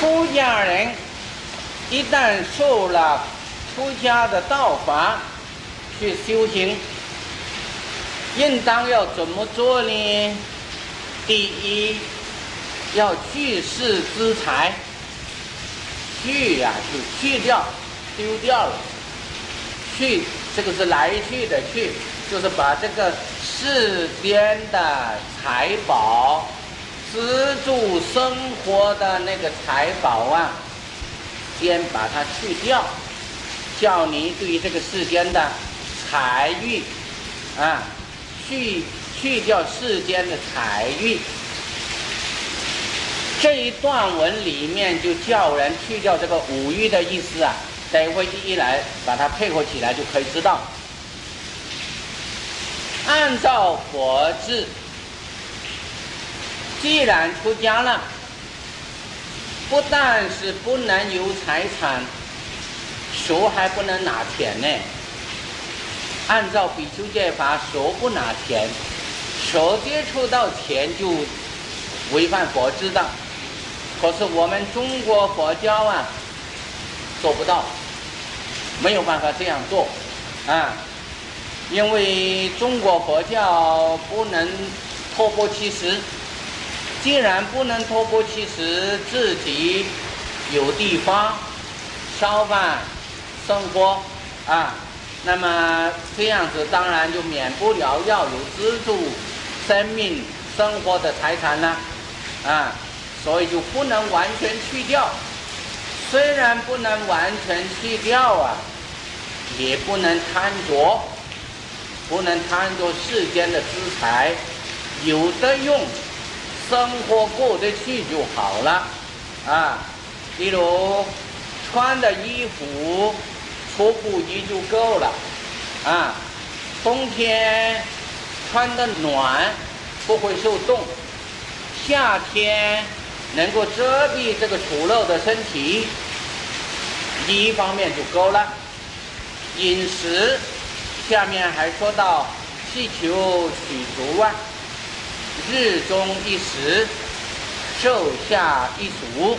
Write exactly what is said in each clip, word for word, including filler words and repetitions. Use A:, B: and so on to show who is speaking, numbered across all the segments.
A: 出家人一旦受了出家的道法去修行，应当要怎么做呢？第一，要去世资财，去呀、啊、就去掉，丢掉了。去，这个是来去的去，就是把这个世间的财宝，资助生活的那个财宝啊，先把它去掉，叫你对这个世间的财欲啊，去去掉世间的财欲。这一段文里面就叫人去掉这个五欲的意思啊，待会一来把它配合起来就可以知道。按照佛制，既然出家了，不但是不能有财产，手还不能拿钱呢。按照比丘戒法，手不拿钱，手接触到钱就违反佛制的。可是我们中国佛教啊，做不到，没有办法这样做啊，因为中国佛教不能托钵乞食。既然不能托钵乞食，自己有地方烧饭生活啊，那么这样子当然就免不了要有资助生命生活的财产了啊，所以就不能完全去掉。虽然不能完全去掉啊，也不能贪着，不能贪着世间的资财，有的用，生活过得去就好了啊。例如穿的衣服出不衣就够了啊，冬天穿的暖，不会受冻，夏天能够遮蔽这个丑陋的身体，一方面就够了。饮食下面还说到气求取足啊，日中一食，昼下一宿，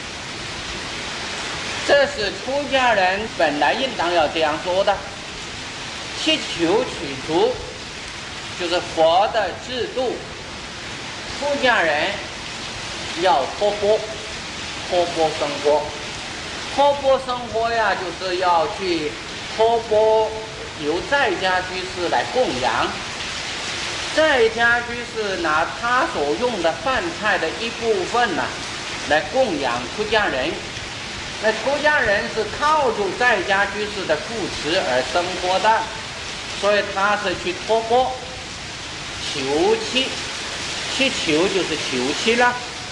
A: 这是出家人本来应当要这样做的。气求取足就是佛的制度，出家人要托钵，托钵生活。托钵生活呀，就是要去托钵由在家居士来供养。在家居士拿他所用的饭菜的一部分呢、啊，来供养出家人。那出家人是靠住在家居士的扶持而生活的，所以他是去托钵求妻，去求就是求妻了。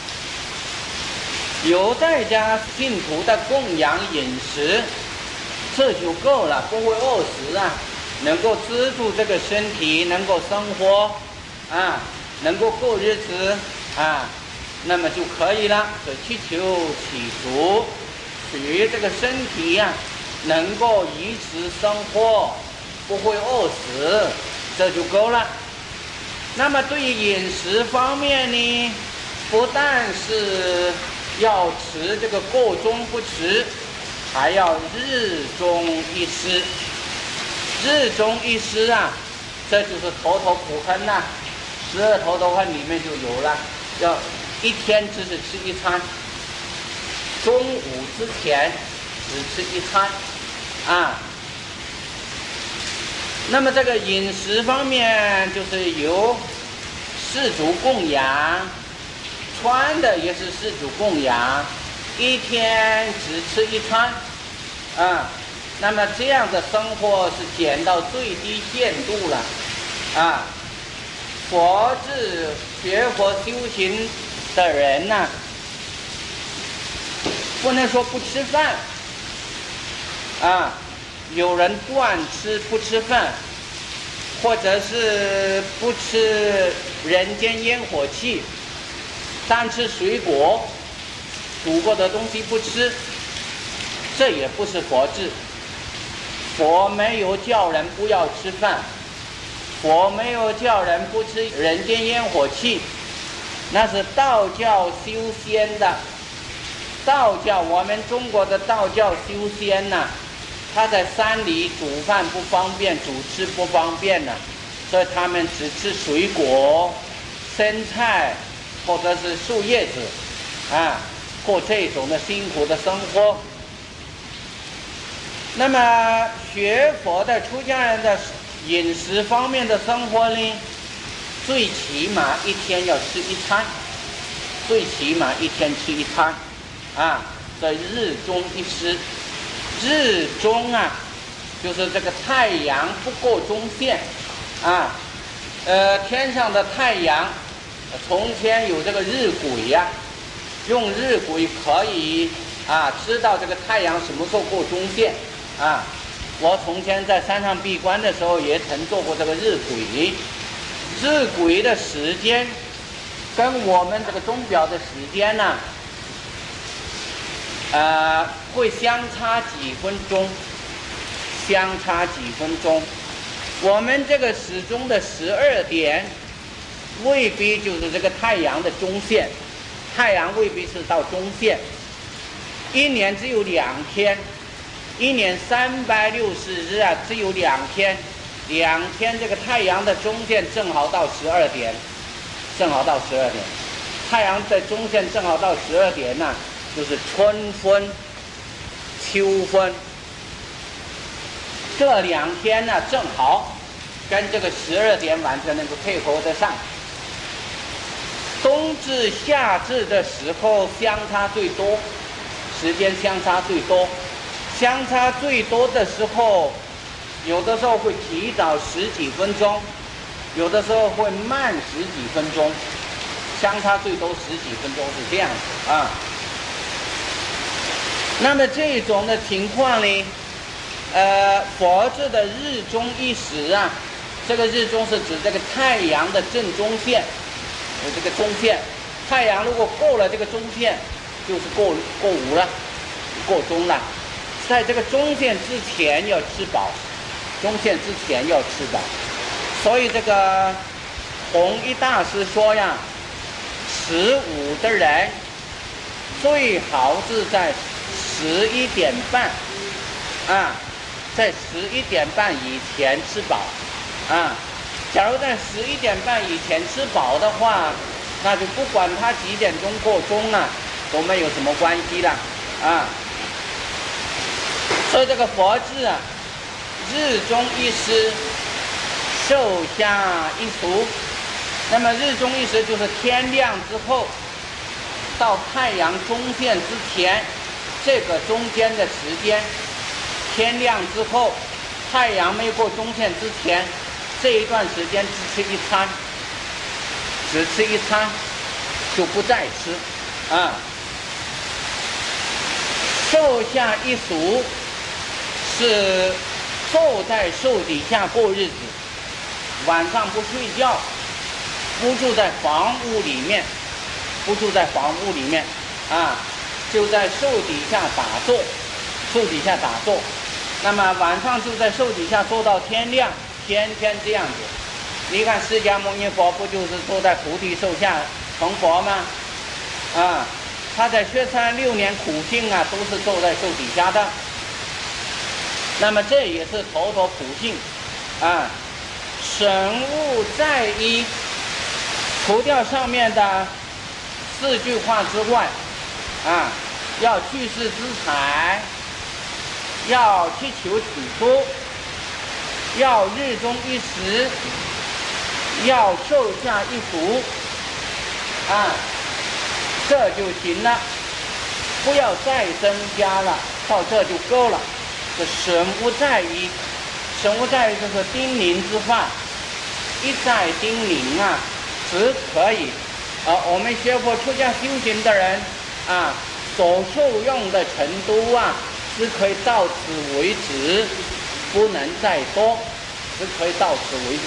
A: 有在家信徒的供养饮食，这就够了，不会饿死啊，能够资助这个身体，能够生活啊，能够过日子啊，那么就可以了。所以祈求祈福，取这个身体呀、啊，能够维持生活，不会饿死，这就够了。那么对于饮食方面呢，不但是要吃这个过中不吃，还要日中一食。日中一食啊，这就是头头苦恨呐、啊，十二头头恨里面就有了，要一天只是吃一餐，中午之前只吃一餐啊。那么这个饮食方面，就是由施主供养，穿的也是施主供养，一天只吃一餐啊。那么这样的生活是减到最低限度了啊。佛制学佛修行的人呢、啊，不能说不吃饭啊，有人断吃不吃饭，或者是不吃人间烟火气，单吃水果，煮过的东西不吃，这也不是佛制。佛没有叫人不要吃饭，佛没有叫人不吃人间烟火气，那是道教修仙的道教，我们中国的道教修仙呐、啊，他在山里煮饭不方便，煮吃不方便呢、啊，所以他们只吃水果、生菜或者是树叶子，啊，过这种的辛苦的生活。那么学佛的出家人的饮食方面的生活呢，最起码一天要吃一餐，最起码一天吃一餐，啊，所以日中一食。日中啊，就是这个太阳不过中线，啊，呃，天上的太阳，从前有这个日晷呀、啊，用日晷可以啊知道这个太阳什么时候过中线。啊，我从前在山上闭关的时候也曾做过这个日晷，日晷的时间跟我们这个钟表的时间呢、啊，呃，会相差几分钟，相差几分钟。我们这个时钟的十二点，未必就是这个太阳的中线，太阳未必是到中线。一年只有两天。一年三百六十日啊，只有两天，两天这个太阳的中线正好到十二点，正好到十二点。太阳的中线正好到十二点呢、啊，就是春分、秋分。这两天呢，正好跟这个十二点完全能够配合得上。冬至、夏至的时候相差最多，时间相差最多。相差最多的时候，有的时候会提早十几分钟，有的时候会慢十几分钟，相差最多十几分钟是这样子啊。那么这种的情况呢，呃，佛制的日中一时啊，这个日中是指这个太阳的正中线，有这个中线，太阳如果过了这个中线，就是过过午了，过中了。在这个中线之前要吃饱，中线之前要吃饱，所以这个弘一大师说呀，十五的人最好是在十一点半，啊，在十一点半以前吃饱，啊，假如在十一点半以前吃饱的话，那就不管他几点钟过钟啊，都没有什么关系了，啊。所以这个佛制啊，日中一时，寿下一俗。那么日中一时就是天亮之后，到太阳中线之前，这个中间的时间，天亮之后，太阳没过中线之前，这一段时间只吃一餐，只吃一餐，就不再吃，啊。寿下一俗。是坐在树底下过日子，晚上不睡觉，不住在房屋里面，不住在房屋里面，啊，就在树底下打坐，树底下打坐。那么晚上就在树底下坐到天亮，天天这样子。你看释迦牟尼佛不就是坐在菩提树下成佛吗？啊，他在雪山六年苦行啊，都是坐在树底下的。那么这也是头头普性，啊，神物在一，除掉上面的四句话之外，啊，要去世之财，要去求取出，要日中一时，要寿下一福，啊，这就行了，不要再增加了，到这就够了。这神无在意，神无在意就是叮咛之话，一再叮咛啊，只可以，啊，我们学佛出家修行的人啊，所受用的程度啊，只可以到此为止，不能再多，只可以到此为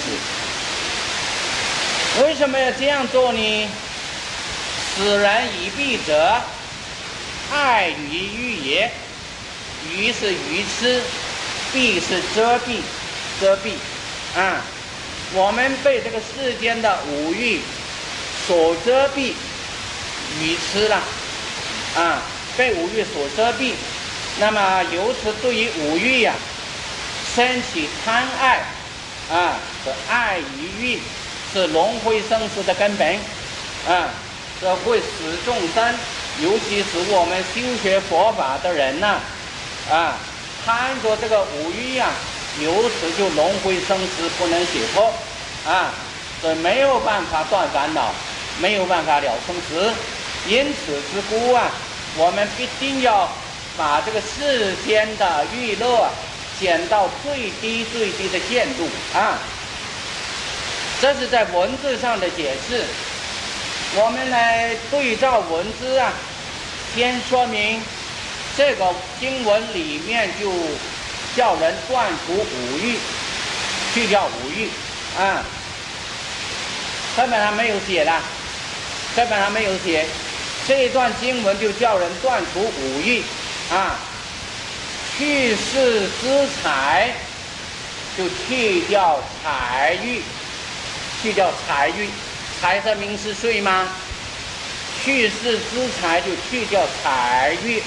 A: 止。为什么要这样做呢？此人以避者，爱于欲也。鱼是鱼吃，避是遮蔽，遮蔽，啊，我们被这个世间的五欲所遮蔽，鱼吃了，啊， 被五欲所遮蔽，那么由此对于五欲呀、啊，生起贪爱啊，这爱与欲是轮回生死的根本啊，这会使众生，尤其是我们修学佛法的人呢、啊，啊，贪着这个五欲呀、啊，由此就轮回生死不能解脱啊，这没有办法断烦恼，没有办法了生死，因此之故啊，我们必定要把这个世间的娱乐减到最低最低的限度啊。这是在文字上的解释。我们来对照文字啊，先说明这个经文里面就叫人断除五欲，去掉五欲啊。课本上没有写的，课本上没有写。这一段经文就叫人断除五欲啊，去世之财，就去掉财欲，去掉财欲，财是民事税吗？去世之财就去掉财欲，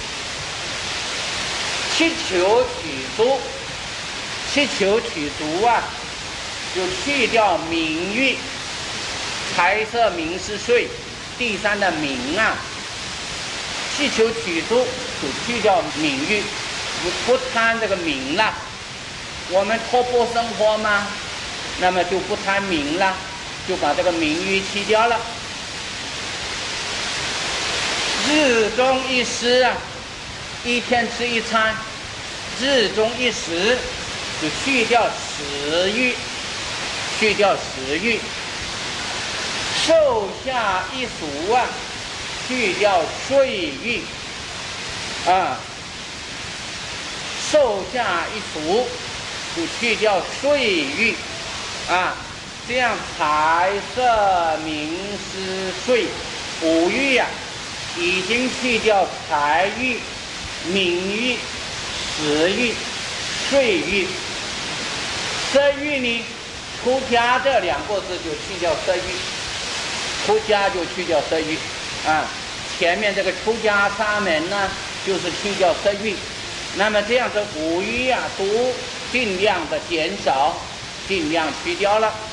A: 七求取足，七求取足啊，就去掉名欲，财色名是税，第三的名啊，气求取足就去掉名欲，不贪这个名了。我们活泼生活吗？那么就不贪名了，就把这个名欲去掉了。日中一食啊，一天吃一餐，日中一食就去掉食欲，去掉食欲。寿下一俗啊，去掉睡欲啊，寿下一俗就去掉睡欲啊，这样财色名食睡五欲呀、啊，已经去掉财欲、名欲、食欲、睡欲。色欲呢，出家这两个字就去掉色欲。出家就去掉色欲啊，前面这个出家沙门呢，就是去掉色欲。那么这样子五欲啊，都尽量的减少，尽量去掉了。